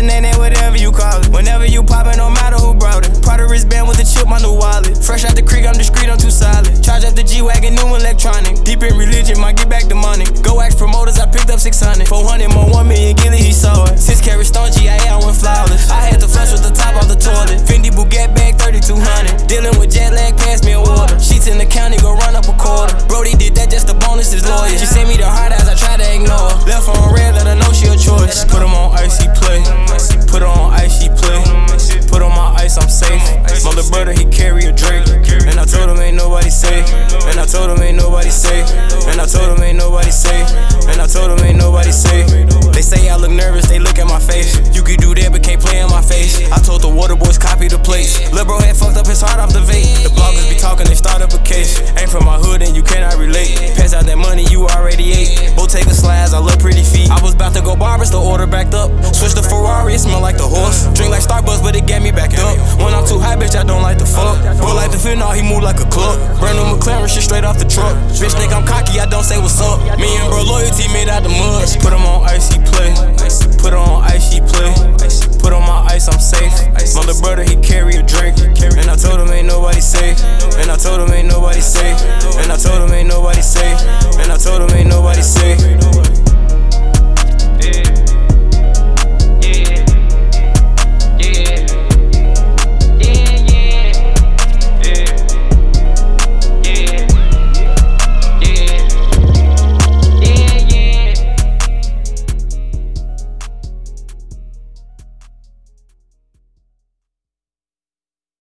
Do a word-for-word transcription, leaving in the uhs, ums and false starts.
Shenanigans, whatever you call it. Whenever you poppin', no matter who brought it. Prada wristband with a chip, my new wallet. Fresh out the creek, I'm discreet, I'm too solid. Charge up the G-Wagon, new electronic. Deep in religion, might get back the money. Go ask promoters, I picked up six hundred. four hundred more, one million, Gilly, he saw it. Six carat stone, G I A, I went flawless. I had to flush with the top off the toilet. Fendi Bugatti bag, thirty-two hundred. Dealing with jet lag, pass me a water. Sheets in the county, go run up a quarter. Brody did that, just the bonus is loyal. She sent me the hard eyes, I try to ignore. Left on red, let her know she a choice. Put him on ice, he play. Put her on ice, he play. Put on my ice, I'm safe. My little brother, he carry a Drake. And I told him ain't nobody safe. And I told him ain't nobody safe. And I told him ain't nobody safe. And I told him ain't nobody safe. They say I look nervous, they look at my face. You can do that, but can't play in my face. I told the water boys copy the place. Lil' bro had fucked up his heart off the vape. The bloggers be talking, they start up a case. Ain't from my hood and you cannot relate. Pass out that money, you already ate. Bottega slides, I love pretty feet. I was about to go barbers, the order backed up. Switch the Ferrari, it smell like the horse. Drink like Starbucks, but it got me back up. When I'm too high, bitch, I don't like the fuck. Bro like the fentanyl, he move like a club. Brand new McLaren, shit straight off the truck. Bitch think I'm cocky, I don't say what's up. Me and bro loyalty made out the mud. Put him on ice, he play. Put her on ice, he play.